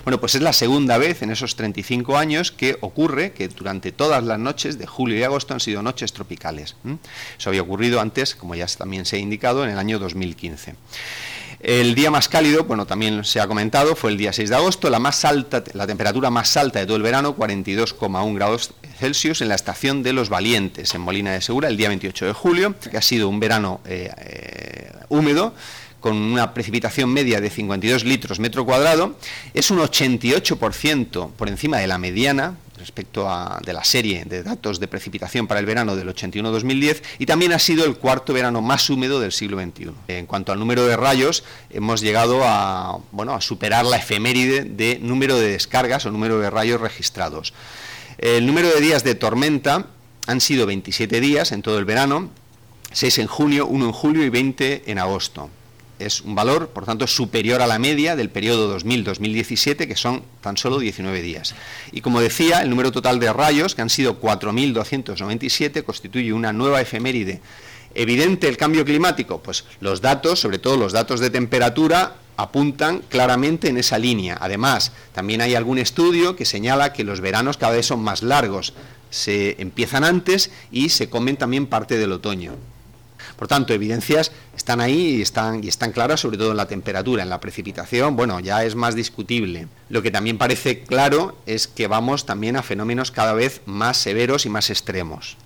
Bueno, pues es la segunda vez en esos 35 años que ocurre que durante todas las noches de julio y agosto han sido noches tropicales. Eso había ocurrido antes, como ya también se ha indicado, en el año 2015. El día más cálido, bueno, también se ha comentado, fue el día 6 de agosto, la temperatura más alta de todo el verano, 42,1 grados Celsius en la estación de Los Valientes, en Molina de Segura, el día 28 de julio, que ha sido un verano húmedo, con una precipitación media de 52 litros metro cuadrado. Es un 88% por encima de la mediana respecto de la serie de datos de precipitación para el verano del 81-2010, y también ha sido el cuarto verano más húmedo del siglo XXI. En cuanto al número de rayos, hemos llegado a superar la efeméride de número de descargas o número de rayos registrados. El número de días de tormenta han sido 27 días en todo el verano, 6 en junio, 1 en julio y 20 en agosto. Es un valor, por tanto, superior a la media del periodo 2000-2017, que son tan solo 19 días. Y como decía, el número total de rayos, que han sido 4.297, constituye una nueva efeméride. ¿Evidente el cambio climático? Pues los datos, sobre todo los datos de temperatura, apuntan claramente en esa línea. Además, también hay algún estudio que señala que los veranos cada vez son más largos, se empiezan antes y se comen también parte del otoño. Por tanto, evidencias están ahí y están claras, sobre todo en la temperatura. En la precipitación, bueno, ya es más discutible. Lo que también parece claro es que vamos también a fenómenos cada vez más severos y más extremos.